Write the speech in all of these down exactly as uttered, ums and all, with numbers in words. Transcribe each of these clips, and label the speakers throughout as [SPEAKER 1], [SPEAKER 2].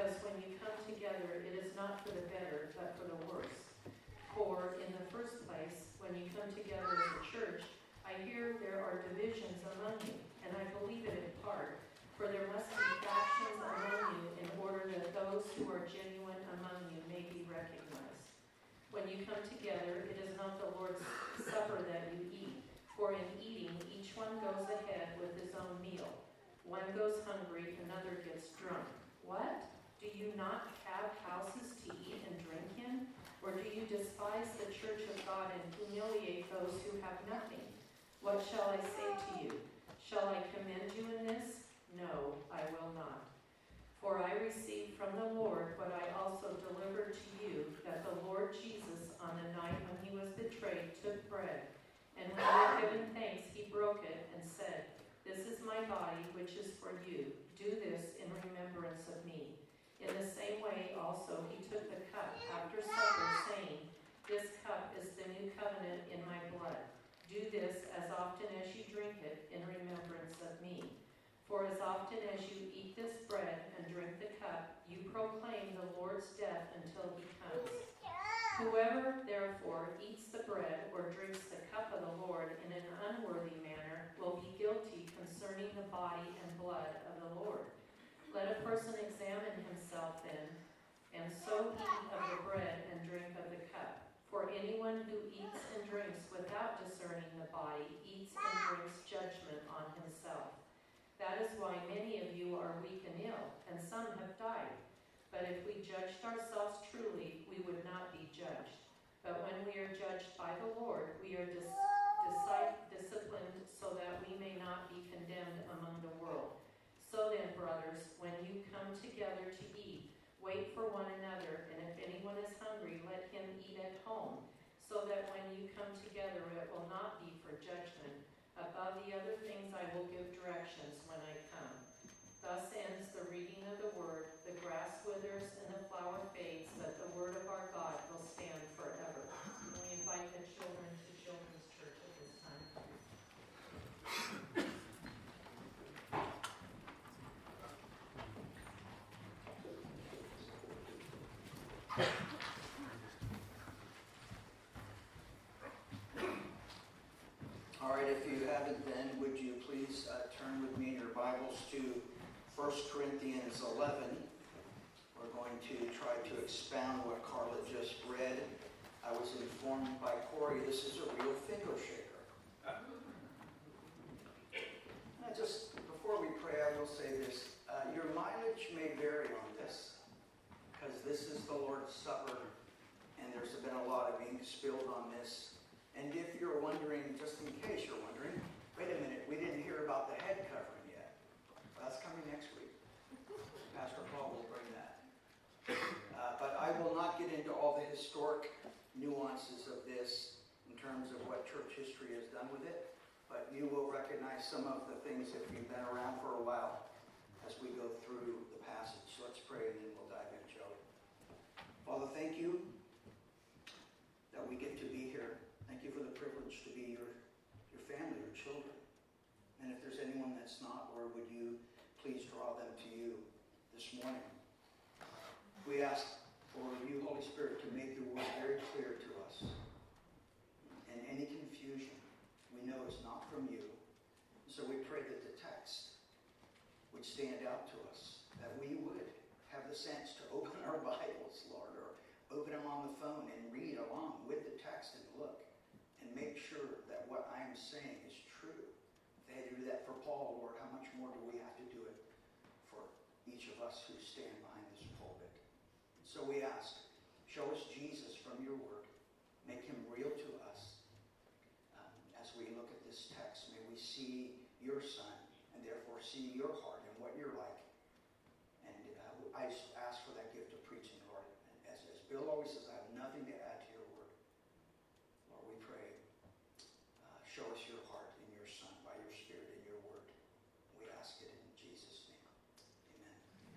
[SPEAKER 1] because when you come together, it is not for the better, but for the worse. For in the first place, when you come together as a church, I hear there are divisions among you, and I believe it in part, for there must be factions among you in order that those who are genuine among you may be recognized. When you come together, it is not the Lord's supper that you eat, for in eating, each one goes ahead with his own meal. One goes hungry, another gets drunk. What? Do you not have houses to eat and drink in? Or do you despise the church of God and humiliate those who have nothing? What shall I say to you? Shall I commend you in this? No, I will not. For I received from the Lord what I also delivered to you, that the Lord Jesus, on the night when he was betrayed, took bread. And when he had given thanks, he broke it and said, "This is my body, which is for you. Do this in remembrance of me." In the same way also he took the cup after supper, saying, "This cup is the new covenant in my blood. Do this as often as you drink it in remembrance of me. For as often as you eat this bread and drink the cup, you proclaim the Lord's death until he comes. Whoever therefore eats the bread or drinks the cup of the Lord in an unworthy manner will be guilty concerning the body and blood of the Lord. Let a person examine himself then, and so eat of the bread and drink of the cup. For anyone who eats and drinks without discerning the body eats and drinks judgment on himself. That is why many of you are weak and ill, and some have died. But if we judged ourselves truly, we would not be judged. But when we are judged by the Lord, we are dis- dis- disciplined so that we may not be condemned among the world. So then, brothers, when you come together to eat, wait for one another, and if anyone is hungry, let him eat at home, so that when you come together, it will not be for judgment. Above the other things, I will give directions when I come. Thus ends the reading of the word. The grass withers and the flower fades, but the word of our God will stand forever. And we invite the children to Children's Church at this time.
[SPEAKER 2] All right, if you haven't then, would you please uh, turn with me in your Bibles to First Corinthians eleven. We're going to try to expound what Carla just read. I was informed by Corey this is a real finger shaker. And I just, before we pray, I will say this. Uh, your mileage may vary on this, because this is the Lord's Supper, and there's been a lot of ink spilled on this. And if you're wondering, just in case you're wondering, wait a minute, we didn't hear about the head covering yet. Well, that's coming next week. Pastor Paul will bring that. Uh, but I will not get into all the historic nuances of this in terms of what church history has done with it. But you will recognize some of the things if you've been around for a while as we go through the passage. So let's pray and then we'll dive in, Joe. Father, thank you that we get to be here. Thank you for the privilege to be your, your family, your children. And if there's anyone that's not, Lord, would you please draw them to you this morning. We ask for you, Holy Spirit, to make your word very clear to us. And any confusion we know is not from you. So we pray that the text would stand out to us, that we would have the sense to open our Bibles, Lord, or open them on the phone and read along with the text and look and make sure that what I am saying is true. If they had to do that for Paul, Lord, how much more do we have to do it for each of us who stand behind this pulpit? So we ask, show us Jesus from your word. Make him real to us. Um, as we look at this text, may we see your Son and therefore see your heart and what you're like. And uh, I just ask for that gift of preaching, Lord. And as, as Bill always says, I have nothing to add to your word. Lord, we pray, uh, show us your heart in your Son by your Spirit in your word. We ask it in Jesus' name. Amen.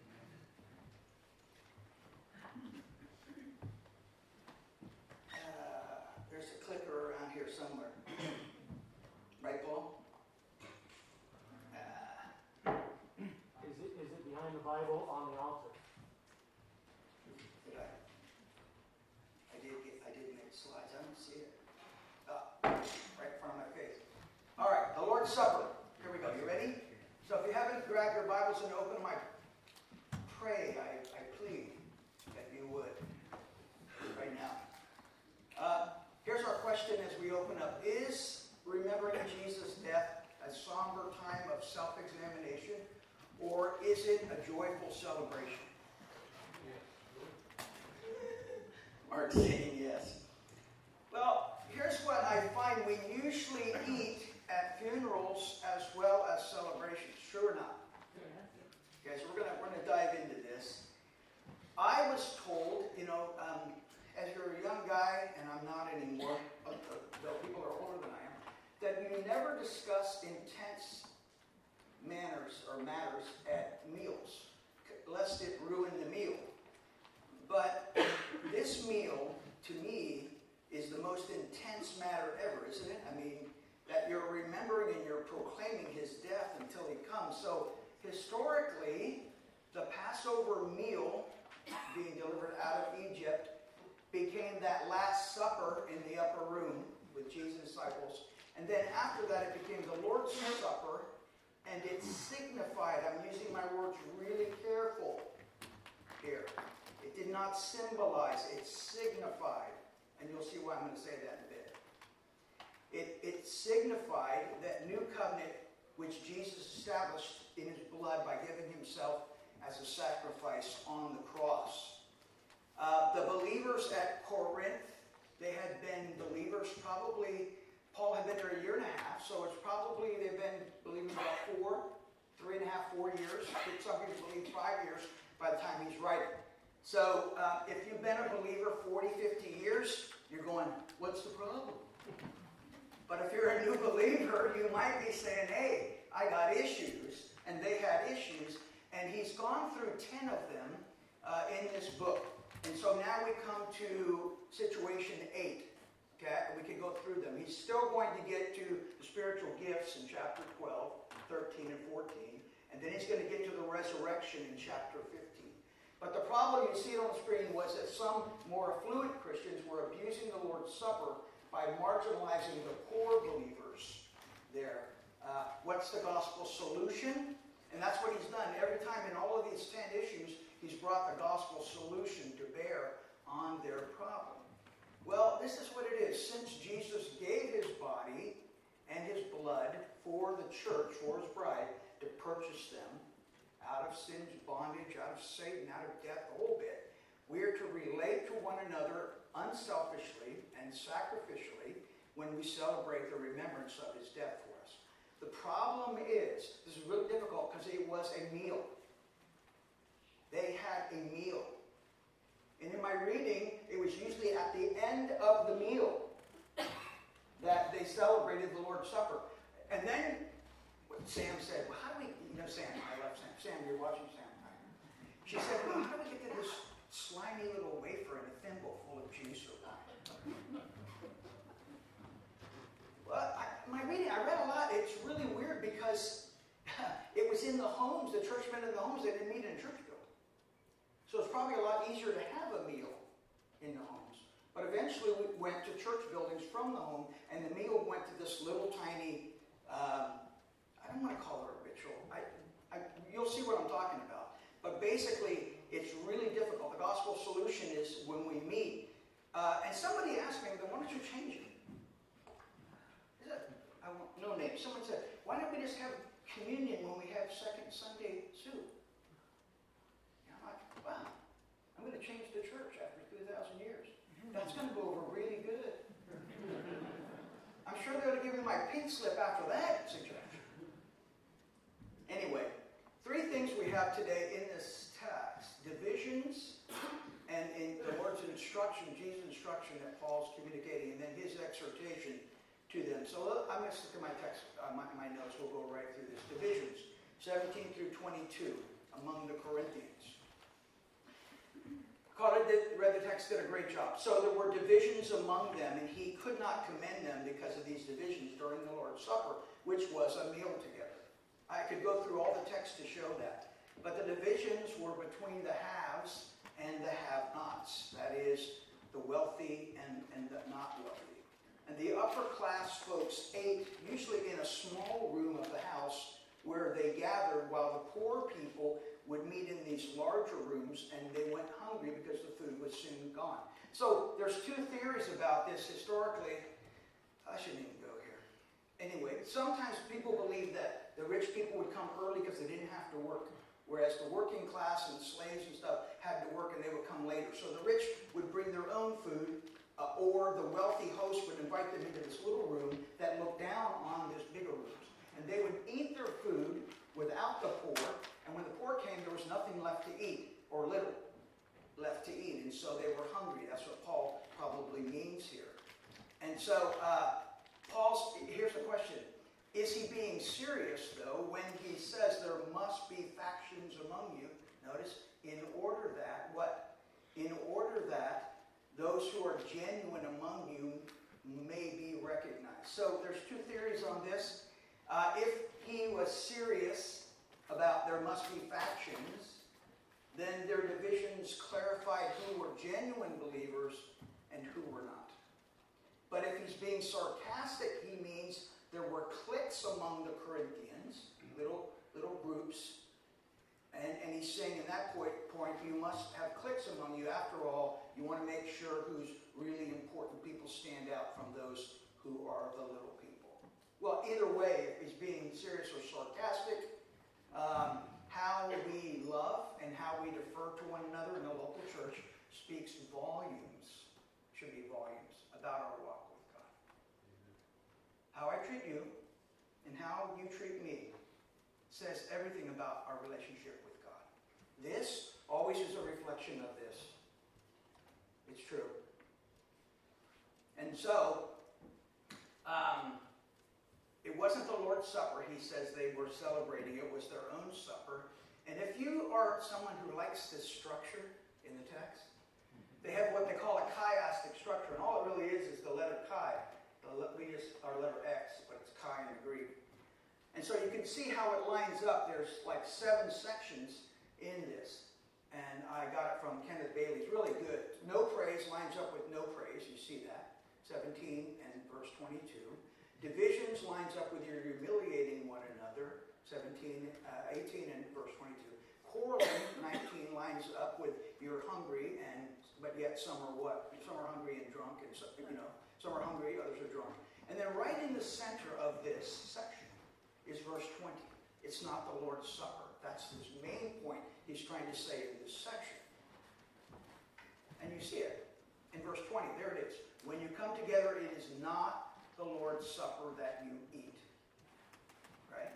[SPEAKER 2] Uh, there's a clicker around here somewhere. Right, Paul? Uh,
[SPEAKER 3] Is it, is it behind the Bible on the altar?
[SPEAKER 2] Lord's Supper. Here we go. You ready? So if you haven't grabbed your Bibles and opened them, I pray, I, I plead that you would right now. Uh, here's our question as we open up. Is remembering Jesus' death a somber time of self-examination, or is it a joyful celebration? Mark saying yes. Well, here's what I find. We usually eat at funerals as well as celebrations. True or not? Okay, so we're gonna we're gonna dive into this. I was told, you know, um, as you're a young guy, and I'm not anymore, though people are older than I am, that you never discuss intense manners or matters at meals, lest it ruin the meal. But this meal, to me, is the most intense matter ever, isn't it? I mean, that you're remembering and you're proclaiming his death until he comes. So, historically, the Passover meal being delivered out of Egypt became that Last Supper in the upper room with Jesus' disciples. And then after that, it became the Lord's Supper, and it signified, I'm using my words really careful here. It did not symbolize, it signified. And you'll see why I'm going to say that in a bit. It, it signified that new covenant which Jesus established in his blood by giving himself as a sacrifice on the cross. Uh, the believers at Corinth, they had been believers probably, Paul had been there a year and a half, so it's probably they've been believing about four, three and a half, four years. Some people believe five years by the time he's writing. So uh, if you've been a believer forty, fifty years, you're going, what's the problem? But if you're a new believer, you might be saying, hey, I got issues, and they had issues, and he's gone through ten of them uh, in this book. And so now we come to situation eight. Okay, we can go through them. He's still going to get to the spiritual gifts in chapter twelve, thirteen, and fourteen, and then he's going to get to the resurrection in chapter fifteen. But the problem, you see it on the screen, was that some more affluent Christians were abusing the Lord's Supper by marginalizing the poor believers there. Uh, what's the gospel solution? And that's what he's done. Every time in all of these ten issues, he's brought the gospel solution to bear on their problem. Well, this is what it is. Since Jesus gave his body and his blood for the church, for his bride, to purchase them out of sin's bondage, out of Satan, out of death, the whole bit, we are to relate to one another unselfishly and sacrificially when we celebrate the remembrance of his death for us. The problem is, this is really difficult because it was a meal. They had a meal. And in my reading, it was usually at the end of the meal that they celebrated the Lord's Supper. And then what Sam said, well, how do we, you know Sam, I love Sam. Sam, you're watching Sam. She said, well, how do we get to this slimy little wafer in a thimble full of juice or wine? Well, I, my reading, I read a lot. It's really weird because it was in the homes, the churchmen in the homes, they didn't meet in a church building. So it's probably a lot easier to have a meal in the homes. But eventually we went to church buildings from the home, and the meal went to this little tiny, um, I don't want to call it a ritual. I, I, you'll see what I'm talking about. But basically, it's really difficult. The gospel solution is when we meet. Uh, and somebody asked me, then why don't you change it? Is that, I want, no name. Someone said, why don't we just have communion when we have second Sunday soup? And I'm like, wow, I'm going to change the church after two thousand years. That's going to go over really good. I'm sure they're going to give me my pink slip after that suggestion. Anyway, three things we have today in this text. Divisions, and in the Lord's instruction, Jesus' instruction that Paul's communicating, and then his exhortation to them. So I'm going to stick in my text, uh, my, my notes. We'll go right through this. Divisions, seventeen through twenty-two, among the Corinthians. Carter did, read the text, did a great job. So there were divisions among them, and he could not commend them because of these divisions during the Lord's Supper, which was a meal together. I could go through all the text to show that. But the divisions were between the haves and the have-nots. That is, the wealthy and, and the not wealthy. And the upper class folks ate usually in a small room of the house where they gathered, while the poor people would meet in these larger rooms, and they went hungry because the food was soon gone. So there's two theories about this historically. I shouldn't even go here. Anyway, sometimes people believe that the rich people would come early because they didn't have to work, whereas the working class and slaves and stuff had to work and they would come later. So the rich would bring their own food, uh, or the wealthy host would invite them into this little room that looked down on this bigger room. And they would eat their food without the poor, and when the poor came, there was nothing left to eat, or little left to eat, and so they were hungry. That's what Paul probably means here. And so, uh, Paul's, here's the question. Is he being serious, though, when he says there must be factions among you? Notice, in order that, what? In order that those who are genuine among you may be recognized. So there's two theories on this. Uh, if he was serious about there must be factions, then their divisions clarified who were genuine believers and who were not. But if he's being sarcastic, he means there were cliques among the Corinthians, little little groups, and, and he's saying in that point, point, you must have cliques among you. After all, you want to make sure who's really important people stand out from those who are the little people. Well, either way, if he's being serious or sarcastic, um, how we love and how we defer to one another in the local church speaks volumes, should be volumes, about our walk with God. How I treat you and how you treat me says everything about our relationship with God. This always is a reflection of this. It's true. And so, um, it wasn't the Lord's Supper, he says they were celebrating. It was their own supper. And if you are someone who likes this structure in the text, they have what they call a chiastic structure. And all it really is is the letter chi. The, we just, our letter X, but it's chi in the Greek. And so you can see how it lines up. There's like seven sections in this. And I got it from Kenneth Bailey. It's really good. No praise lines up with no praise. You see that. seventeen and verse twenty-two. Divisions lines up with your humiliating one another, seventeen, uh, eighteen and verse twenty-two. Quarreling, nineteen, lines up with you're hungry, and but yet some are what? Some are hungry and drunk, and some, you know, some are hungry, others are drunk. And then right in the center of this section is verse twenty. It's not the Lord's Supper. That's his main point he's trying to say in this section. And you see it in verse twenty. There it is. When you come together, it is not the Lord's Supper that you eat. Right?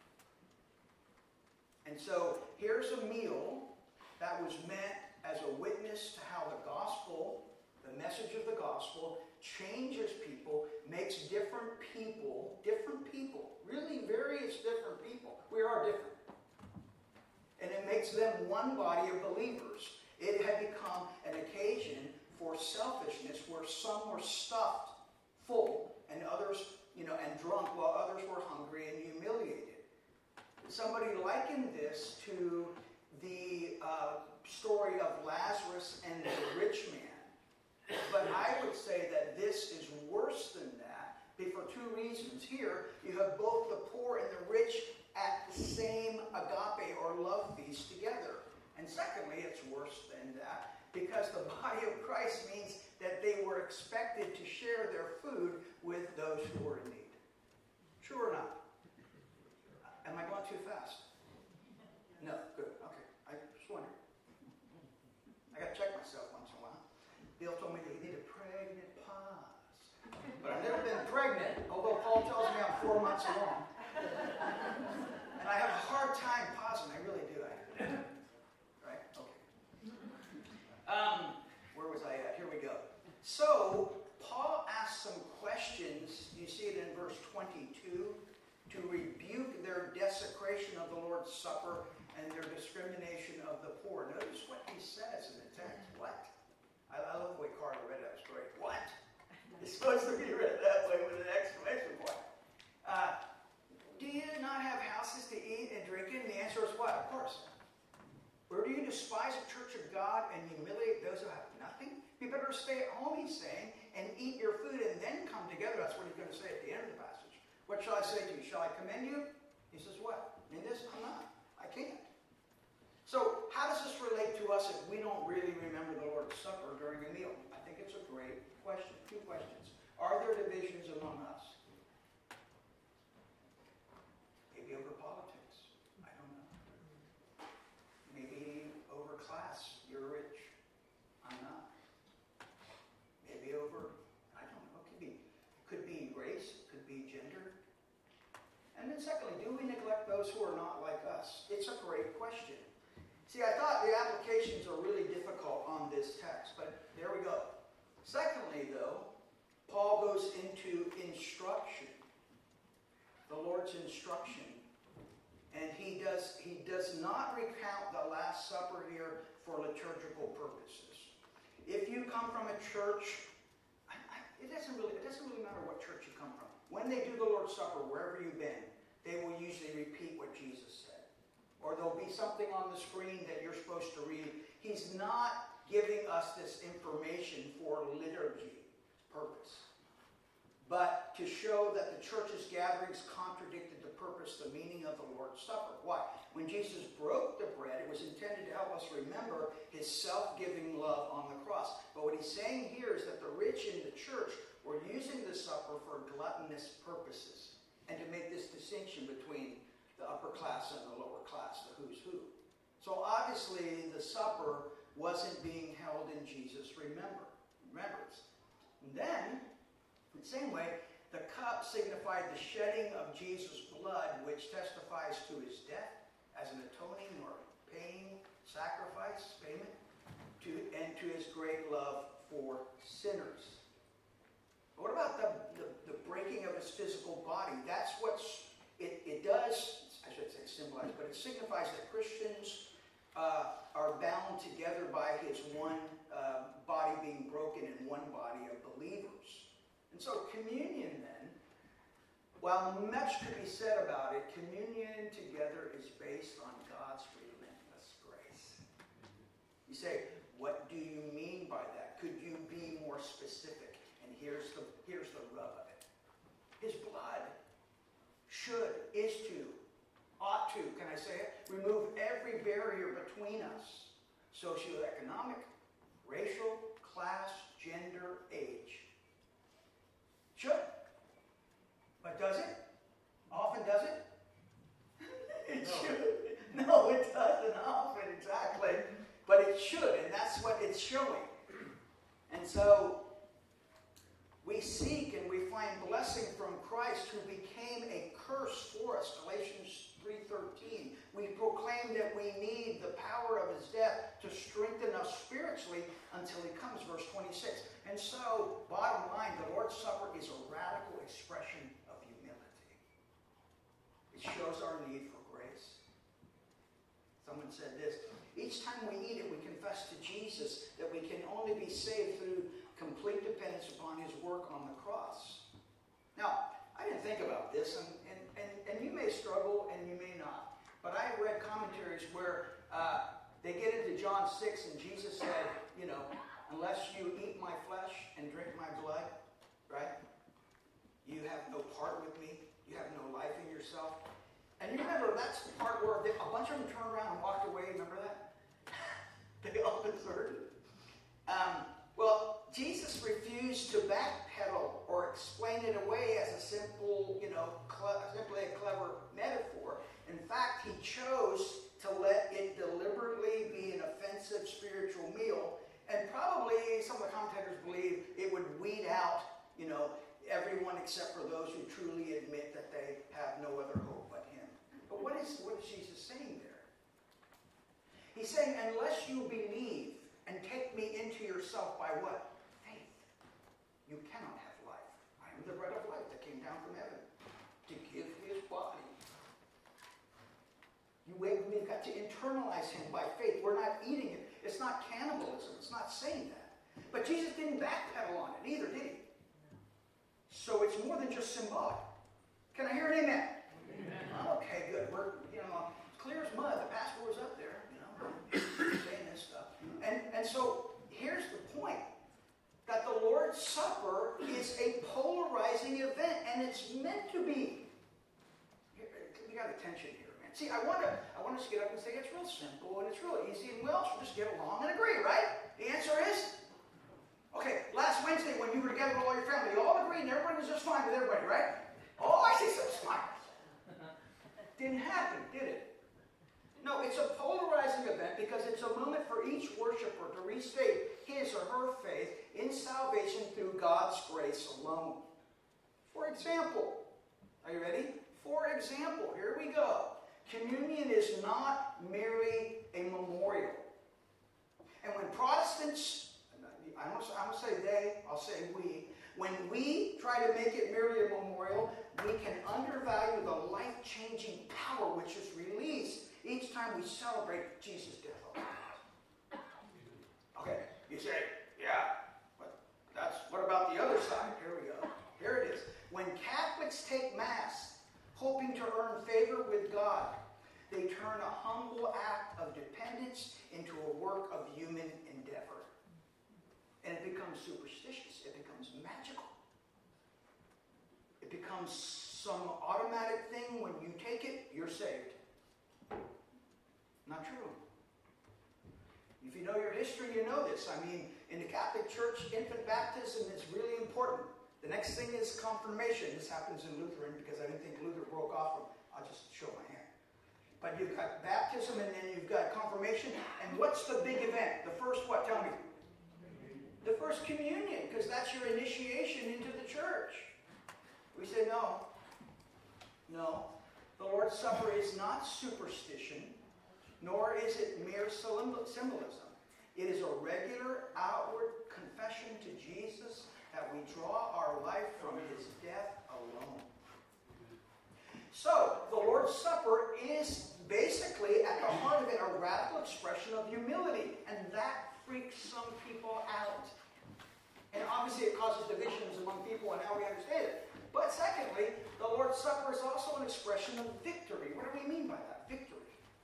[SPEAKER 2] And so here's a meal that was meant as a witness to how the gospel, the message of the gospel, changes people, makes different people, different people, really various different people. We are different. And it makes them one body of believers. It had become an occasion for selfishness where some were stuffed full and others, you know, and drunk while others were hungry and humiliated. Somebody likened this to the uh, story of Lazarus and the rich man. But I would say that this is worse than that for two reasons. Here, you have both the poor and the rich at the same agape or love feast together. And secondly, it's worse than that because the body of Christ means that they were expected to share their food with those who were in need. True or not? Am I going too fast? No, good. Okay. I just wondered. I got to check myself once in a while. Bill told me that he needed a pregnant pause. But I've never been pregnant, although Paul tells me I'm four months along. And I have a hard time pausing. I really do. I, right? Okay. Um, where was I at? Here we go. So, Paul asks some questions. You see it in verse twenty-two. To rebuke their desecration of the Lord's Supper and their discrimination of the poor. Notice what he says in the text. What? I, I love the way Carter read that story. What? It's supposed to be read that way with an exclamation point. Uh, do you not have houses to eat and drink in? And the answer is what? Of course. Or do you despise the church of God and humiliate those who have nothing? It'd be better to stay at home, he's saying, and eat your food and then come together. That's what he's going to say at the end of the passage. What shall I say to you? Shall I commend you? He says, what? In this, I'm not. I can't. So how does this relate to us if we don't really remember the Lord's Supper during a meal? I think it's a great question. Two questions. Are there divisions among us? Maybe over politics. I don't know. Maybe over class. You're rich. I'm not. Maybe over, I don't know. It could be, it could be race. It could be gender. And then secondly, do we neglect those who are not like us? It's a great question. See, I thought the applications are really difficult on this text, but there we go. Secondly, though, Paul goes into instruction, the Lord's instruction. And he does, he does not recount the Last Supper here for liturgical purposes. If you come from a church, I, I, it, doesn't really, it doesn't really matter what church you come from. When they do the Lord's Supper, wherever you've been, they will usually repeat what Jesus said. Or there'll be something on the screen that you're supposed to read. He's not giving us this information for liturgy purpose, but to show that the church's gatherings contradicted the purpose, the meaning of the Lord's Supper. Why? When Jesus broke the bread, it was intended to help us remember his self-giving love on the cross. But what he's saying here is that the rich in the church were using the supper for gluttonous purposes and to make this distinction between the upper class and the lower class, the who's who. So obviously the supper wasn't being held in Jesus' remember, remembrance. And then, in the same way, the cup signified the shedding of Jesus' blood, which testifies to his death as an atoning or paying sacrifice, payment, to, and to his great love for sinners. What about the, the, the breaking of his physical body? That's what's, it, it does, I should say symbolize, but it signifies that Christians uh, are bound together by his one uh, body being broken in one body of believers. And so communion then, while much could be said about it, communion together is based on God's relentless grace. You say, what do you mean by that? Could you be more specific? And here's the, here's the rub of it. His blood should, is to, ought to, can I say it? Remove every barrier between us. Socioeconomic, racial, class, gender, age. Should. But does it? Often does it? It no. should. No, it doesn't often, exactly. But it should, and that's what it's showing. And so, we seek and we find blessing from Christ, who became a curse for us. Galatians three thirteen. We proclaim that we need the power of his death to strengthen us spiritually until he comes, verse twenty-six. And so, bottom line, the Lord's Supper is a radical expression of humility. It shows our need for grace. Someone said this, each time we eat it, we confess to Jesus that we can only be saved through complete dependence upon his work on the cross. Now, I didn't think about this, and, and, and, and you may struggle and you may not, but I read commentaries where uh, they get into John six and Jesus said, you know, unless you eat my flesh and drink my blood, right, you have no part with me, you have no life in yourself. And you remember, that's the part where they, a bunch of them turned around and walked away, remember that? They all deserted. Um, well, Jesus refused to backpedal or explain it away as a simple, you know, cle- simply a clever metaphor. In fact, he chose to let it deliberately be an offensive spiritual meal, and probably some of the commentators believe it would weed out, you know, everyone except for those who truly admit that they have no other hope but him. But what is, what is Jesus saying there? He's saying, unless you believe and take me into yourself by what? Faith. You cannot have life. I am the bread of life that came down from heaven to give his body. You wait, we've got to internalize him by faith. We're not eating it. It's not cannibalism. It's not saying that. But Jesus didn't backpedal on it either, did he? So it's more than just symbolic. Can I hear an amen? Amen. Okay, good. We're, you know, clear as mud. The pastor was up there, you know, saying this stuff. And, and so here's the point. Lord's Supper is a polarizing event, and it's meant to be. We got a tension here, man. See, I want to, I want us to get up and say it's real simple and it's real easy, and we all should just get along and agree, right? The answer is, okay. Last Wednesday when you were together with all your family, you all agreed and everybody was just fine with everybody, right? Oh, I see some smiles. Didn't happen, did it? No, it's a polarizing event because it's a moment for each worshiper to restate his or her faith in salvation through God's grace alone. For example, are you ready? For example, here we go. Communion is not merely a memorial. And when Protestants, I don't, I don't say they, I'll say we, when we try to make it merely a memorial, we can undervalue the life-changing power which is released each time we celebrate Jesus' death on the cross. Okay, you say, yeah, but that's, what about the other side? Here we go. Here it is. When Catholics take Mass, hoping to earn favor with God, they turn a humble act of dependence into a work of human endeavor. And it becomes superstitious. It becomes magical. It becomes some automatic thing. When you take it, you're saved. Not true. If you know your history, you know this. I mean, in the Catholic Church, infant baptism is really important. The next thing is confirmation. This happens in Lutheran because I didn't think Luther broke off from, I'll just show my hand. But you've got baptism and then you've got confirmation. And what's the big event? The first what? Tell me. The first communion, because that's your initiation into the church. We say no. No. The Lord's Supper is not superstition, nor is it mere symbolism. It is a regular outward confession to Jesus that we draw our life from his death alone. So, the Lord's Supper is basically, at the heart of it, a radical expression of humility. And that freaks some people out. And obviously it causes divisions among people and how we understand it. But secondly, the Lord's Supper is also an expression of victory. What do we mean by that? Victory.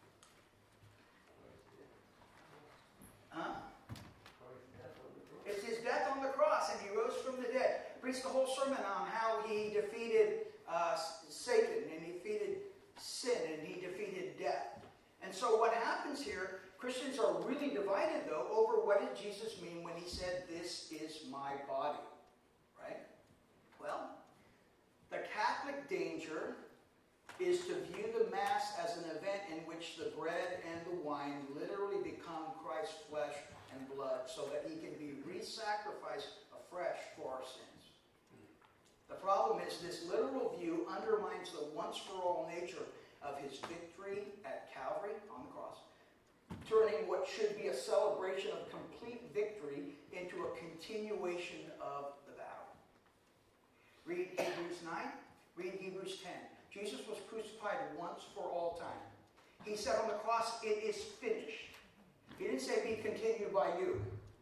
[SPEAKER 2] Huh? It's his death on the cross, and he rose from the dead. Preached the whole sermon on how he defeated uh, Satan, and he defeated sin, and he defeated death. And so what happens here, Christians are really divided, though, over what did Jesus mean when he said, "This is my body." Right? Well, the Catholic danger is to view the Mass as an event in which the bread and the wine literally become Christ's flesh and blood so that he can be re-sacrificed afresh for our sins. The problem is this literal view undermines the once-for-all nature of his victory at Calvary on the cross, turning what should be a celebration of complete victory into a continuation of the battle. Read Hebrews nine, read Hebrews ten. Jesus was crucified once for all time. He said on the cross, "It is finished." He didn't say, "Be continued by you."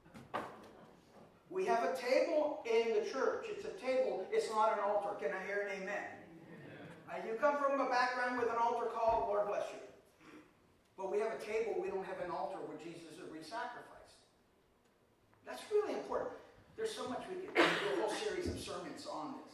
[SPEAKER 2] We have a table in the church. It's a table. It's not an altar. Can I hear an amen? Uh, you come from a background with an altar call, Lord bless you. But we have a table. We don't have an altar where Jesus is re-sacrificed. That's really important. There's so much we could do a whole series of sermons on this.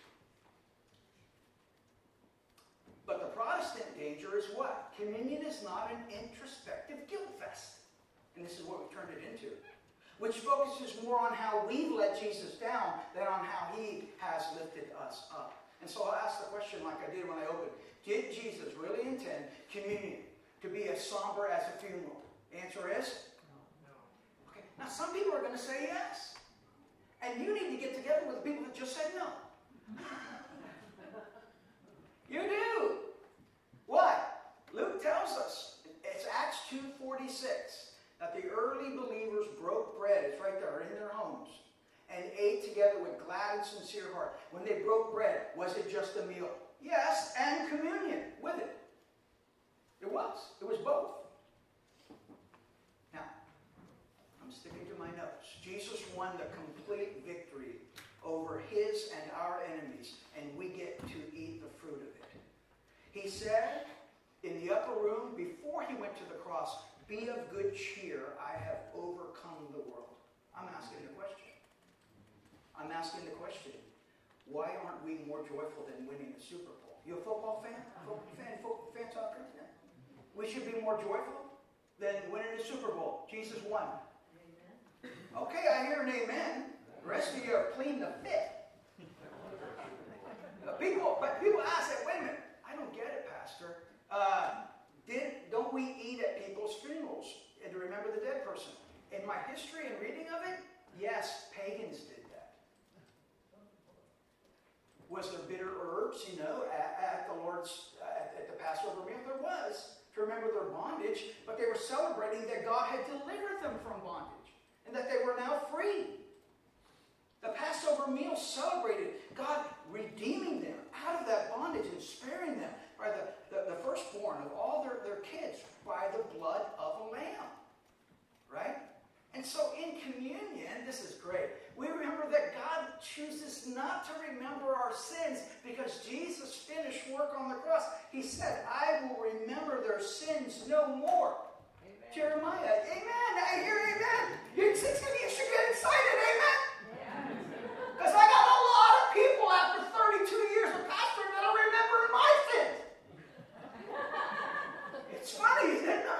[SPEAKER 2] But the Protestant danger is what? Communion is not an introspective guilt fest. And this is what we turned it into. Which focuses more on how we've let Jesus down than on how he has lifted us up. And so I'll ask the question like I did when I opened. Did Jesus really intend communion to be as somber as a funeral? The answer is? No. no. Okay. Now some people are going to say yes. And you need to get together with the people that just said no. You do. Why? Luke tells us, it's Acts two forty-six, that the early believers broke bread, it's right there, in their homes, and ate together with glad and sincere heart. When they broke bread, was it just a meal? Yes, and communion with it. It was. It was both. Now, I'm sticking to my notes. Jesus won the complete victory over his and our enemies, and we get to eat the fruit of it. He said in the upper room, before he went to the cross, "Be of good cheer, I have overcome the world." I'm asking the question. I'm asking the question, why aren't we more joyful than winning the Super Bowl? You a football fan? Football fan, football fan soccer? Yeah. We should be more joyful than winning the Super Bowl. Jesus won. Amen. Okay, I hear an amen. The rest of you are pleading the fifth. People, but people ask that, wait a minute, I don't get it, Pastor. Uh, did, don't we eat at people's funerals and to remember the dead person? In my history and reading of it, yes, pagans did that. Was there bitter herbs, you know, at, at the Lord's, at, at the Passover meal? There was, to remember their bondage, but they were celebrating that God had delivered them from bondage and that they were now free. The Passover meal celebrated God redeeming them out of that bondage and sparing them by the, the, the firstborn of all their, their kids by the blood of a lamb. Right? And so in communion, this is great. We remember that God chooses not to remember our sins because Jesus finished work on the cross. He said, I will remember their sins no more. Amen. Jeremiah, amen. I hear amen. You, you should get excited, amen. Because I got a lot of people after thirty-two years of pastoring that are remembering my sins. It's funny, isn't it?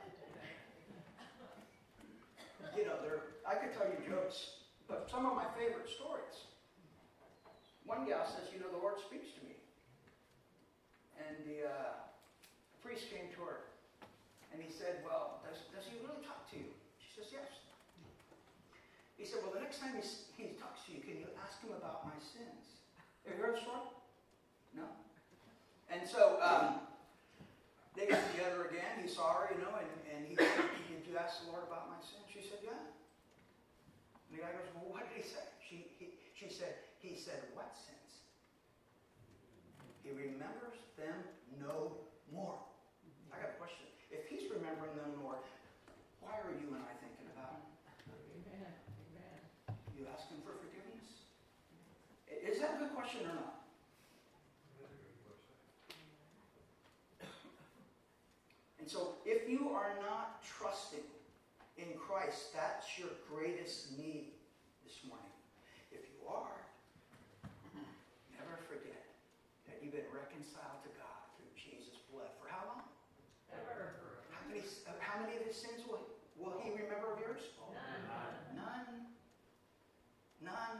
[SPEAKER 2] You know, there, I could tell you jokes, but some of my favorite stories. One gal says, you know, the Lord speaks to me. And the uh, priest came to her, and he said, well, does, does he really talk to you? She says, yes. He said, well, the next time he, he talks to you, can you ask him about my sins? Have you heard the story? No? And so um, they got together again. He saw her, you know, and, and he said, did you ask the Lord about my sins? She said, yeah. And the guy goes, well, what did he say? She, he, she said, he said, what sins? He remembers them no more. I got a question. If he's remembering them more, why are you and I thinking about them? Amen. Amen. You ask him for forgiveness? Is that a good question or not?
[SPEAKER 3] That's a good question.
[SPEAKER 2] And so if you are not trusting in Christ, that's your greatest need this morning. If you are, never forget that you've been reconciled to God through Jesus' blood. For how long?
[SPEAKER 3] Ever.
[SPEAKER 2] How many, how many of his sins will, will he remember of yours?
[SPEAKER 3] None.
[SPEAKER 2] None. None.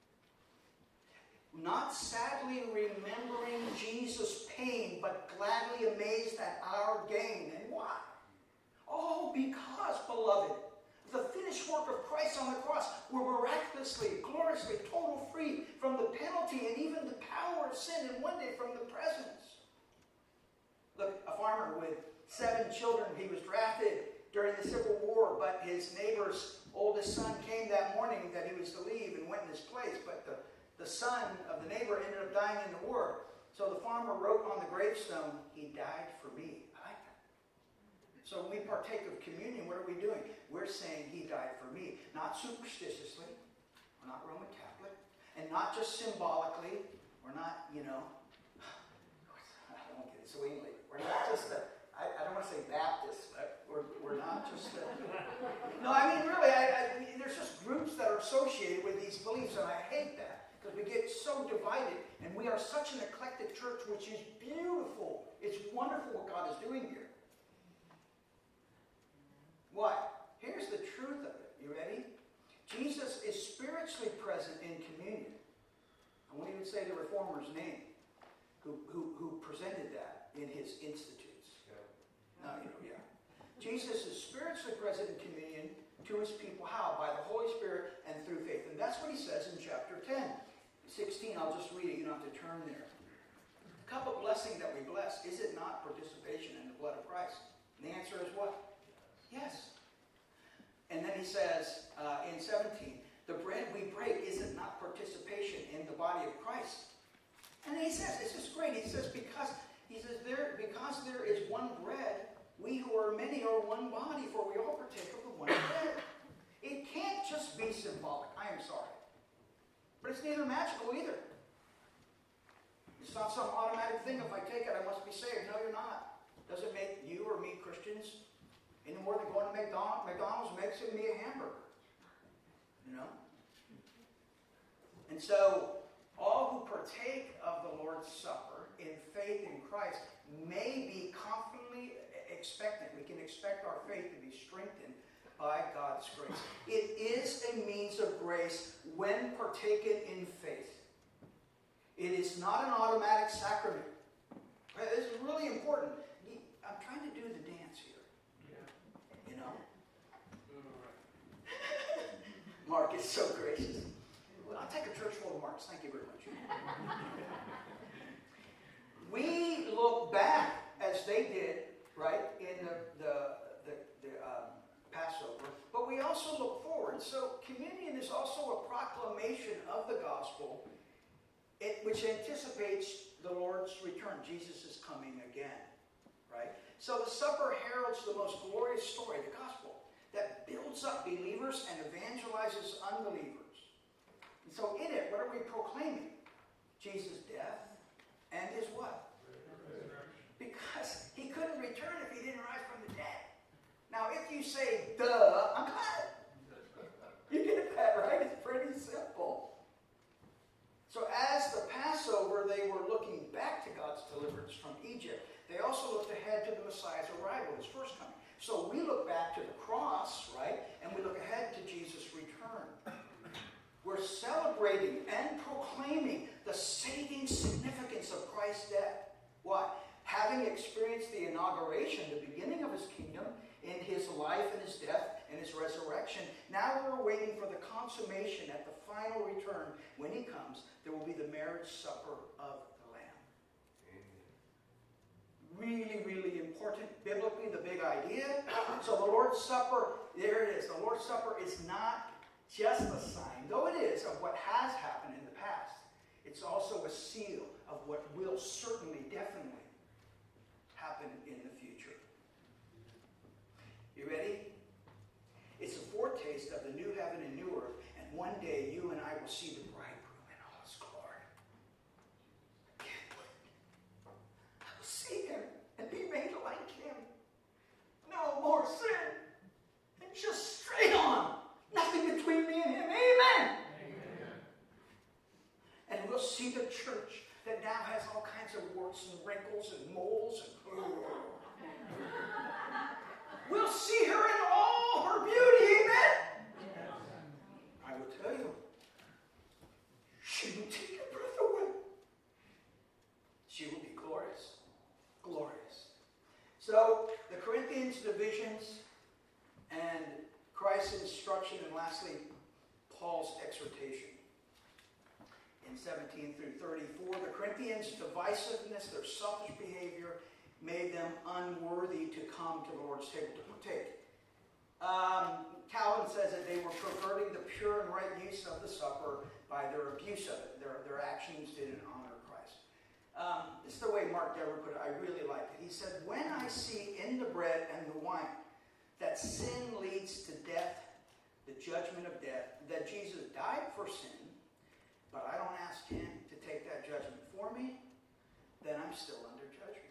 [SPEAKER 2] Not sadly remembering Jesus' pain, but gladly amazed at our gain. And why? Oh, because, beloved, the finished work of Christ on the cross, we're miraculously, gloriously, total free from the penalty and even the power of sin, and one day from the presence. Look, a farmer with seven children, he was drafted during the Civil War, but his neighbor's oldest son came that morning that he was to leave and went in his place, but the, the son of the neighbor ended up dying in the war. So the farmer wrote on the gravestone, he died for me. I like that. So when we partake of communion, what are we doing? We're saying he died for me. Not superstitiously. We're not Roman Catholic. And not just symbolically. We're not, you know, I don't get it so easily. We're not just a, I, I don't want to say Baptist, but we're, we're not just a, no, I mean, really, I, I, there's just groups that are associated with these beliefs, and I hate that. Because we get so divided, and we are such an eclectic church, which is beautiful. It's wonderful what God is doing here. Why? Here's the truth of it. You ready? Jesus is spiritually present in communion. I won't even say the reformer's name, who, who, who presented that in his institutes. No, you know, yeah. Jesus is spiritually present in communion to his people. How? By the Holy Spirit and through faith. And that's what he says in chapter ten. sixteen, I'll just read it. You don't have to turn there. The cup of blessing that we bless, is it not participation in the blood of Christ? And the answer is what? Yes. And then he says uh, in seventeen, the bread we break, is it not participation in the body of Christ? And he says, this is great. He says, because he says there, because there is one bread, we who are many are one body, for we all partake of the one bread. It can't just be symbolic. I am sorry. But it's neither magical either. It's not some automatic thing. If I take it, I must be saved. No, you're not. Does it make you or me Christians any more than going to McDonald's? McDonald's makes me a hamburger. You know? And so, all who partake of the Lord's Supper in faith in Christ may be confidently expectant. We can expect our faith to be strengthened by God's grace. It is a means of grace when partaken in faith. It is not an automatic sacrament. This is really important. I'm trying to do the dance here. You know? Mark is so gracious. I'll take a church full of Marks. Thank you very much. We look back as they did, right, in the, the, the, the um, Passover, but we also look forward. So communion is also a proclamation of the gospel, it, which anticipates the Lord's return. Jesus is coming again, right? So the supper heralds the most glorious story, the gospel, that builds up believers and evangelizes unbelievers. And so in it, what are we proclaiming? Jesus' death and his what? Because he couldn't return if he didn't rise from the dead. Now, if you say, duh, I'm glad. You get that, right? It's pretty simple. So as the Passover, they were looking back to God's deliverance from Egypt. They also looked ahead to the Messiah's arrival, his first coming. So we look back to the cross, right? And we look ahead to Jesus' return. We're celebrating and proclaiming the saving significance of Christ's death. Why? Having experienced the inauguration, the beginning of his kingdom, in his life and his death and his resurrection, now we're waiting for the consummation at the final return. When he comes, there will be the marriage supper of the Lamb. Really, really important. Biblically, the big idea. So the Lord's Supper, there it is. The Lord's Supper is not just a sign, though it is, of what has happened in the past. It's also a seal of what will certainly, definitely happen in the future. You ready? It's a foretaste of the new heaven and new earth, and one day you and I will see the bridegroom in all his glory. I can't wait. I will see him and be made like him. No more sin. And just straight on. Nothing between me and him. Amen. Amen. And we'll see the church that now has all kinds of warts and wrinkles and moles and we'll see her in all her beauty. Amen. I will tell you, she will take your breath away. She will be glorious. Glorious. So, the Corinthians divisions and Christ's instruction, and lastly, Paul's exhortation. In seventeen through thirty-four, the Corinthians' divisiveness, their selfish behavior, made them unworthy to come to the Lord's table to partake. Um, Calvin says that they were perverting the pure and right use of the supper by their abuse of it. Their, their actions didn't honor Christ. Um, this is the way Mark Dever put it. I really liked it. He said, when I see in the bread and the wine that sin leads to death, the judgment of death, that Jesus died for sin, but I don't ask him to take that judgment for me, then I'm still under judgment.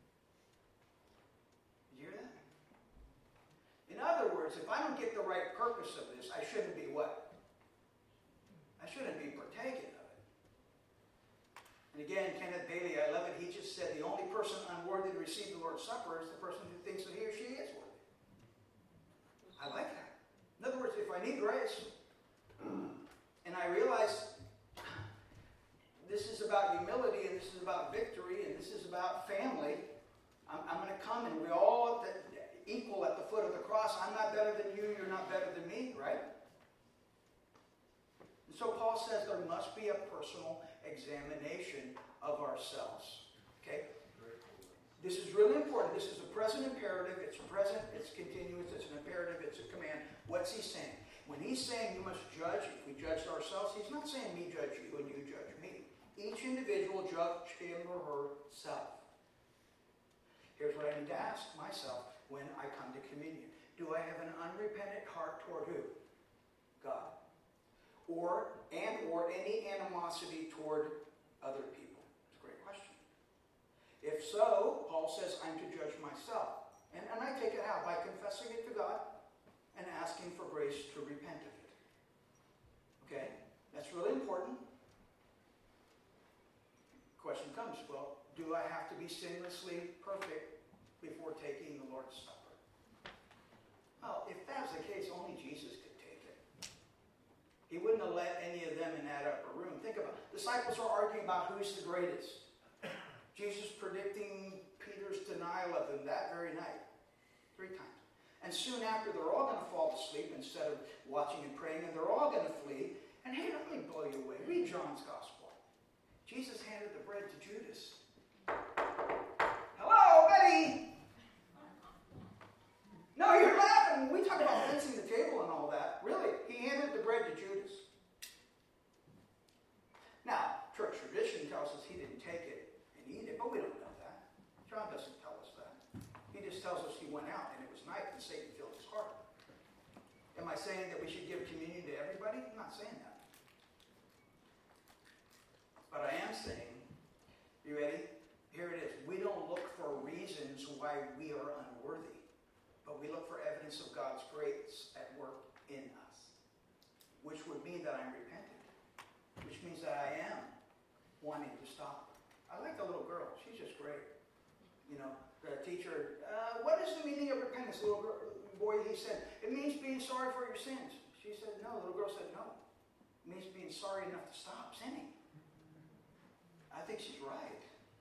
[SPEAKER 2] You hear that? In other words, if I don't get the right purpose of this, I shouldn't be what? I shouldn't be partaking of it. And again, Kenneth Bailey, I love it, he just said the only person unworthy to receive the Lord's Supper is the person who thinks that he or she is worthy. I like that. In other words, if I need grace, and I realize this is about humility, and this is about victory, and this is about family, I'm, I'm going to come and we're all at the, equal at the foot of the cross. I'm not better than you, you're not better than me, right? And so Paul says there must be a personal examination of ourselves. Okay? This is really important. This is a present imperative. It's present, it's continuous, it's an imperative, it's a command. What's he saying? When he's saying you must judge, if we judge ourselves, he's not saying me judge you and you judge me. Each individual judge him or herself. Here's what I need to ask myself when I come to communion. Do I have an unrepentant heart toward who? God. Or, and or any animosity toward other people? It's a great question. If so, Paul says I'm to judge myself. And, and I take it how? By confessing it to God and asking for grace to repent of it. Okay? That's really important. question comes, well, do I have to be sinlessly perfect before taking the Lord's Supper? Well, if that was the case, only Jesus could take it. He wouldn't have let any of them in that upper room. Think about it. Disciples are arguing about who's the greatest. Jesus predicting Peter's denial of him that very night. Three times. And soon after, they're all going to fall asleep instead of watching and praying, and they're all going to flee. And hey, let me blow you away. Read John's Gospel. Jesus handed the bread to Judas. Hello, Betty! No, you're laughing. We talk about fencing the table and all that. Really, he handed the bread to Judas. Now, church tradition tells us he didn't take it and eat it, but we don't know that. John doesn't tell us that. He just tells us he went out and it was night and Satan filled his heart. Am I saying that we should give communion to everybody? I'm not saying that. But I am saying, you ready? Here it is. We don't look for reasons why we are unworthy, but we look for evidence of God's grace at work in us, which would mean that I'm repentant, which means that I am wanting to stop. I like the little girl. She's just great. You know, the teacher, uh, what is the meaning of repentance? The little girl, boy, he said, it means being sorry for your sins. She said, no. The little girl said, no. It means being sorry enough to stop sinning. I think she's right.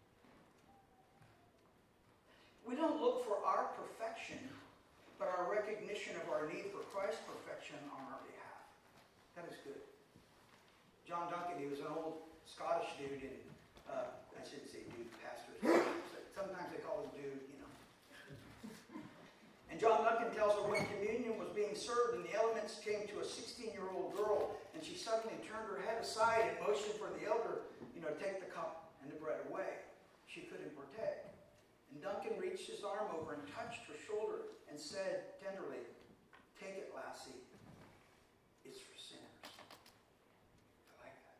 [SPEAKER 2] We don't look for our perfection, but our recognition of our need for Christ's perfection on our behalf. That is good. John Duncan, he was an old Scottish dude, and uh, I shouldn't say dude, pastor. Sometimes they call him dude, you know. And John Duncan tells her when communion was being served and the elements came to a sixteen-year-old girl, and she suddenly turned her head aside and motioned for the elder, you know, to take the cup and the bread away. She couldn't partake. And Duncan reached his arm over and touched her shoulder and said tenderly, take it, lassie. It's for sinners. I like that.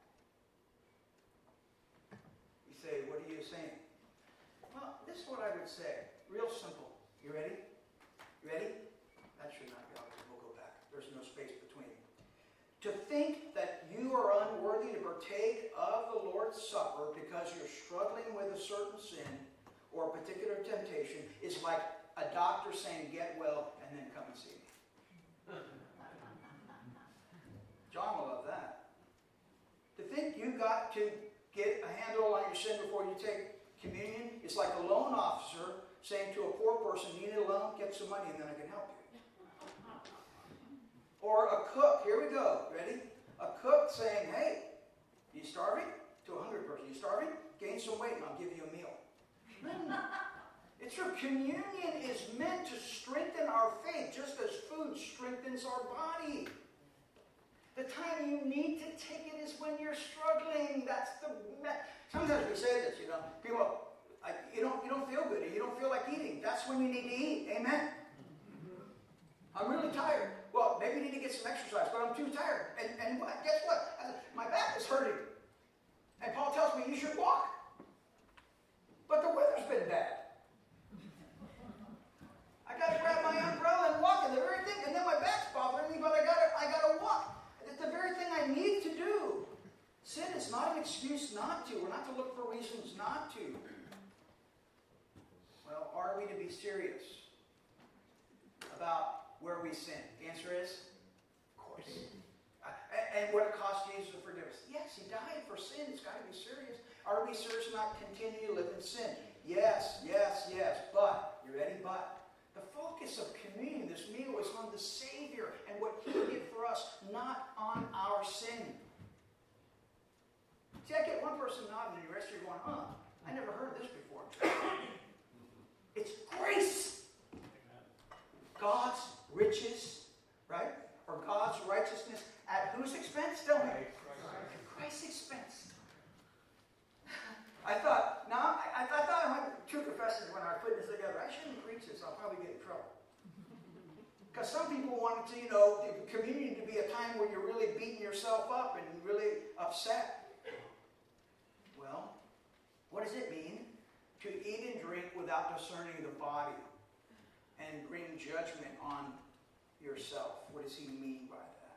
[SPEAKER 2] You say, what are you saying? Well, this is what I would say. Real simple. You ready? You ready? That should not be obvious. We'll go back. There's no space between. To think that you are unworthy to partake of the Lord's Supper because you're struggling with a certain sin or a particular temptation is like a doctor saying, get well, and then come and see me. John will love that. To think you got to get a handle on your sin before you take communion is like a loan officer saying to a poor person, you need a loan, get some money, and then I can help you. Or a cook, here we go, ready? A cook saying, hey, you starving? To a hungry person, you starving? Gain some weight and I'll give you a meal. It's true. Communion is meant to strengthen our faith just as food strengthens our body. The time you need to take it is when you're struggling. That's the me- Sometimes we say this, you know. People, I, you don't, you don't feel good. You don't feel like eating. That's when you need to eat. Amen. I'm really tired. Well, maybe you need to get some exercise, but I'm too tired. And, and what? Guess what? My back is hurting. And Paul tells me you should walk. But the weather's been bad. I got to grab my umbrella and walk in the very thing, and then my back's bothering me, but I got to I got to walk. It's the very thing I need to do. Sin is not an excuse not to. We're not to look for reasons not to. Well, are we to be serious about where we sin? The answer is, of course. Uh, and, and what it cost Jesus to forgive us? Yes, he died for sin. It's got to be serious. Are we serious not continue to live in sin? Yes, yes, yes. But, you ready? But. The focus of communion, this meal, is on the Savior and what He did for us, not on our sin. See, I get one person nodding and the rest of you going, huh, I never heard this before. It's grace. God's riches, right? Or God's righteousness at whose expense? Tell me. At Christ's expense. I thought, now, I, I thought I went to two professors when I was putting this together. I shouldn't preach this. I'll probably get in trouble. Because some people wanted to, you know, the communion to be a time where you're really beating yourself up and really upset. Well, what does it mean to eat and drink without discerning the body and bring judgment on yourself? What does he mean by that?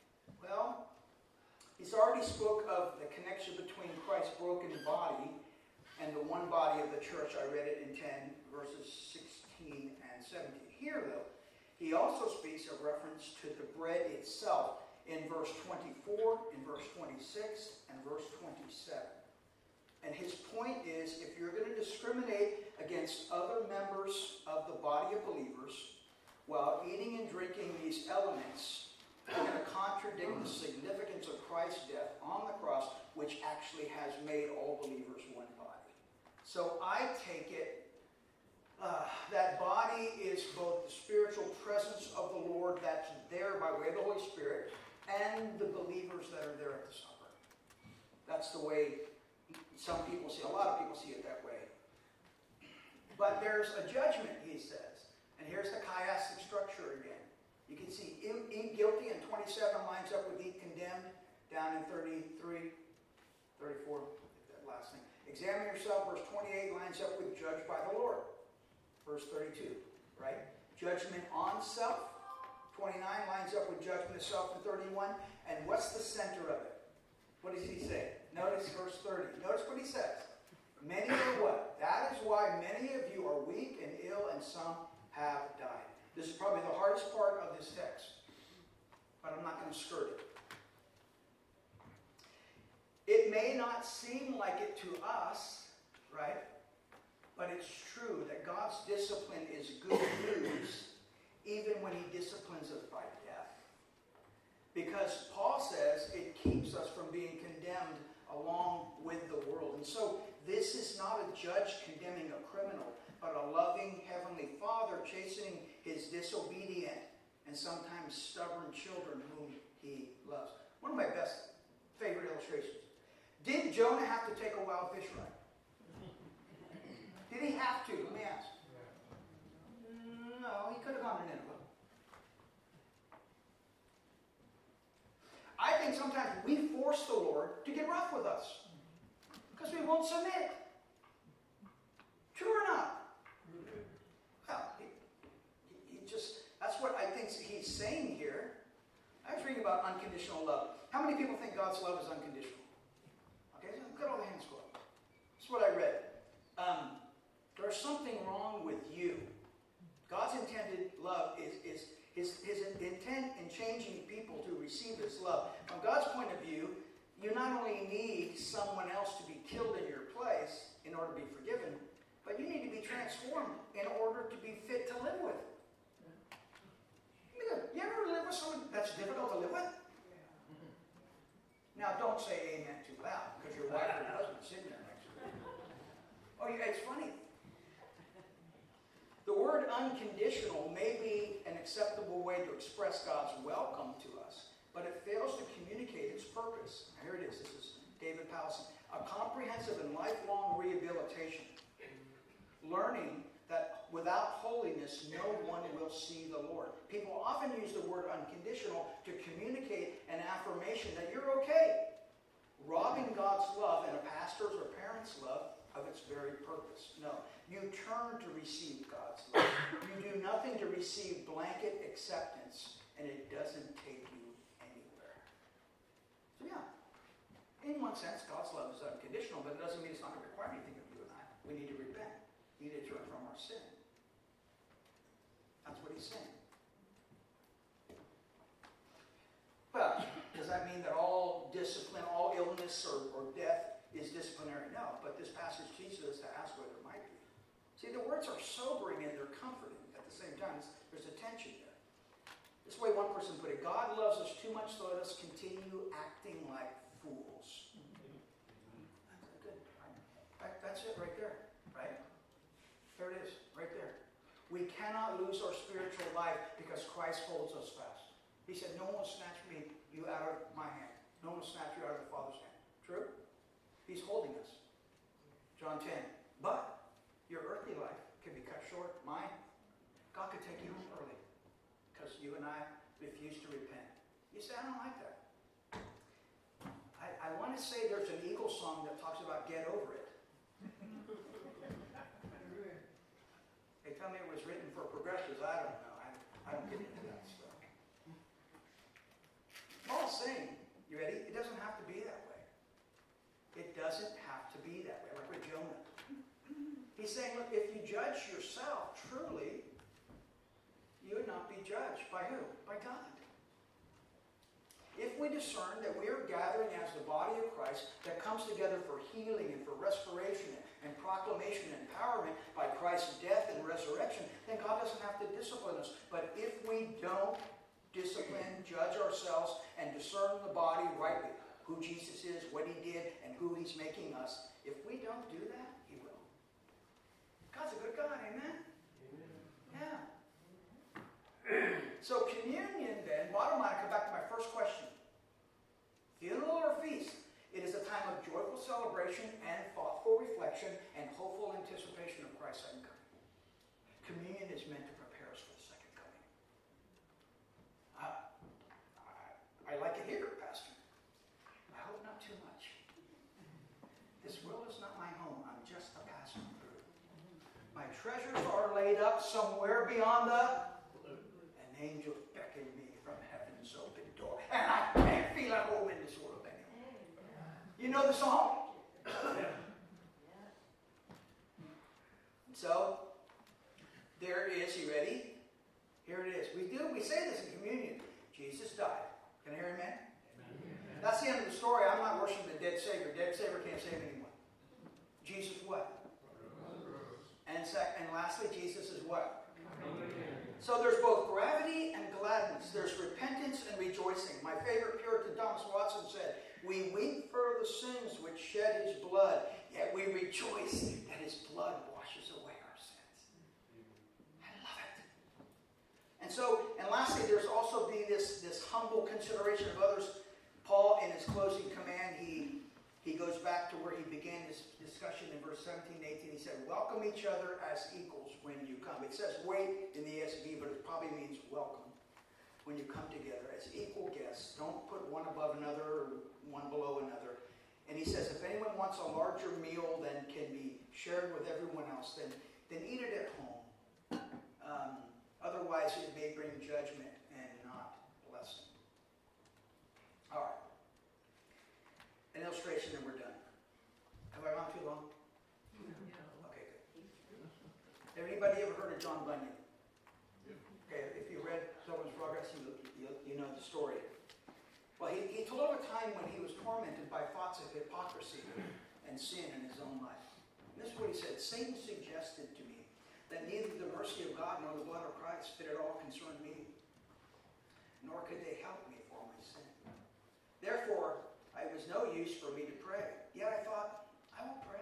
[SPEAKER 2] Well, he's already spoke of the connection between Christ's broken body and the one body of the church. I read it in ten, verses sixteen and seventeen. Here, though, he also speaks of reference to the bread itself in verse twenty-four, in verse twenty-six, and verse twenty-seven. And his point is, if you're going to discriminate against other members of the body of believers while eating and drinking these elements, you're going to contradict the significance of Christ's death on the cross, which actually has made all believers one body. So I take it uh, that body is both the spiritual presence of the Lord that's there by way of the Holy Spirit and the believers that are there at the supper. That's the way some people see it. A lot of people see it that way. But there's a judgment, he says. And here's the chiastic structure again. You can see eat guilty in twenty-seven lines up with eat condemned down in thirty-three, thirty-four, that last thing. Examine yourself, verse twenty-eight lines up with judged by the Lord. Verse thirty-two, right? Judgment on self. twenty-nine lines up with judgment of self in thirty-one. And what's the center of it? What does he say? Notice verse thirty. Notice what he says. Many are what? That is why many of you are weak and ill, and some have died. This is probably the hardest part of this text, but I'm not going to skirt it. It may not seem like it to us, right? But it's true that God's discipline is good news, even when he disciplines us by death. Because Paul says it keeps us from being condemned along with the world. And so this is not a judge condemning a criminal, but a loving heavenly Father chastening his disobedient and sometimes stubborn children whom he loves. One of my best favorite illustrations. Did Jonah have to take a wild fish ride? Did he have to? Let me ask. No, he could have gone to Nineveh. I think sometimes we force the Lord to get rough with us because we won't submit. True or not? Well, he, he just, that's what I think he's saying here. I was reading about unconditional love. How many people think God's love is unconditional? Okay, so look at all the hands go up. That's what I read. Um, there's something wrong with you. God's intended love is, is his, his intent in changing people to receive his love. From God's point of view, you not only need someone else to be killed in your place in order to be forgiven, but you need to be transformed in order to be fit to live with. You ever live with someone that's difficult to live with? Now, don't say amen too loud, because your wife or your husband is sitting there next to you. Oh, yeah, it's funny. The word unconditional may be an acceptable way to express God's welcome to us, but it fails to communicate its purpose. Now, here it is. This is David Powell. A comprehensive and lifelong rehabilitation. Learning that without holiness, no one will see the Lord. People often use the word unconditional to communicate an affirmation that you're okay. Robbing God's love and a pastor's or parent's love of its very purpose. No. You turn to receive God's love. You do nothing to receive blanket acceptance, and it doesn't take you anywhere. So yeah, in one sense, God's love is unconditional, but it doesn't mean it's not going to require anything of you and I. We need to repent. We need to turn from our sin. That's what he's saying. Well, does that mean that all discipline, all illness or, or death is disciplinary? No, but this passage teaches us to ask whether it might be. See, the words are sobering and they're comforting at the same time. There's a tension there. This way one person put it, God loves us too much to let us continue acting like fools. That's good. Right? That's it right there. Right? There it is. Right there. We cannot lose our spiritual life because Christ holds us fast. He said, no one will snatch me, you out of my hand. No one will snatch you out of the Father's hand. True? He's holding us. John ten. But your earthly life can be cut short. Mine, God could take you home early because you and I refuse to repent. You say, I don't like that. I, I want to say there's an Eagles song that talks about get over it. They tell me it was written for progressives. I don't know. I, I don't get into that stuff. Paul's saying, you ready? It doesn't have to be that way. It doesn't have to be that way. Like with Jonah. He's saying, look, if you judge yourself truly, you would not be judged. By who? By God. If we discern that we are gathering as the body of Christ that comes together for healing and for restoration and proclamation and empowerment by Christ's death and resurrection, then God doesn't have to discipline us. But if we don't discipline, judge ourselves, and discern the body rightly, who Jesus is, what he did, and who he's making us, if we don't do that, he will. God's a good God, amen? Yeah. So communion then, bottom line, I come back to my first question. Funeral or feast? It is a time of joyful celebration and thoughtful reflection and hopeful anticipation of Christ's second coming. Communion is meant to prepare us for the second coming. Uh, I, I like it here, Pastor. I hope not too much. This world is not my home. I'm just a passing through. My treasures are laid up somewhere beyond the... An angel beckoned me from heaven's open door. And I can't feel at home in this world anymore. You know the song? So, there is, you ready? Here it is. We do, we say this in communion. Jesus died. Can I hear amen? Amen. That's the end of the story. I'm not worshiping the dead Savior. Dead Savior can't save anyone. Jesus what? And, sec- and lastly, Jesus is what? So there's both gravity and gladness. There's repentance and rejoicing. My favorite Puritan Thomas Watson said, we weep for the sins which shed his blood, yet we rejoice that his blood washes away our sins. I love it. And so, and lastly, there's also be this, this humble consideration of others. Paul, in his closing command, he, he goes back to where he began his discussion in verse seventeen and eighteen. He said, welcome each other as equals when you come. It says wait in the E S V, but it probably means welcome when you come together as equal guests. Don't put one above another or one below another. And he says, if anyone wants a larger meal than can be shared with everyone else, then, then eat it at home. Um, otherwise, it may bring judgment and not blessing. All right. An illustration and we're done. Have I gone too long? Okay, good. Anybody ever heard of John Bunyan? Okay, if you read Pilgrim's Progress, you, you, you know the story. Well, he, he told of a time when he was tormented by thoughts of hypocrisy and sin in his own life. And this is what he said. Satan suggested to me that neither the mercy of God nor the blood of Christ did at all concern me, nor could they help me for my sin. Therefore, it was no use for me to pray. Yet I thought, I will pray.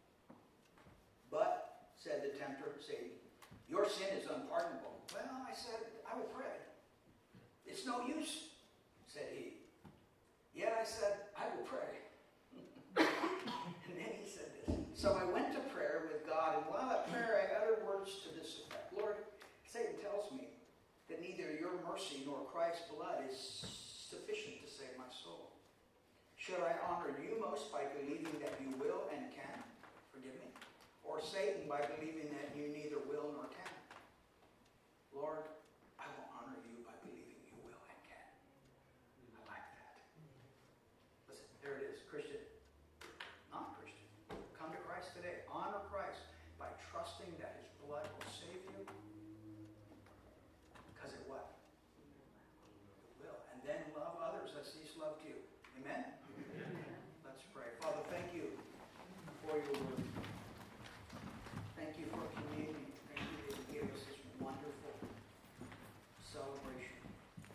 [SPEAKER 2] But, said the tempter, Satan, your sin is unpardonable. Well, I said, I will pray. It's no use, said he. Yet I said, I will pray. And then he said this. So I went to prayer with God, and while at prayer I uttered words to this effect. Lord, Satan tells me that neither your mercy nor Christ's blood is sufficient to save my soul. Should I honor you most by believing that you will and can forgive me? Or Satan by believing that you neither will nor can? Lord, I will honor you by believing you will and can. I like that. Listen, there it is. Christian, non-Christian. Come to Christ today. Honor Christ by trusting that his blood will save you. Because it what? It will. And then love others as he's loved you. Amen? Let's pray. Father, thank you for your word. Thank you for communion. Thank you that you gave us this wonderful celebration.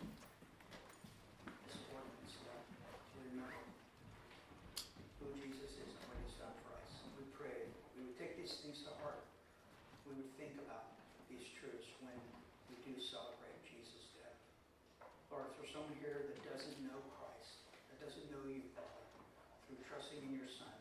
[SPEAKER 2] This ordinance, Lord, to remember who Jesus is and what he's done for us. We pray we would take these things to heart. We would think about these truths when we do celebrate Jesus' death. Lord, if there's someone here that doesn't know Christ, that doesn't know you, Father, through trusting in your Son,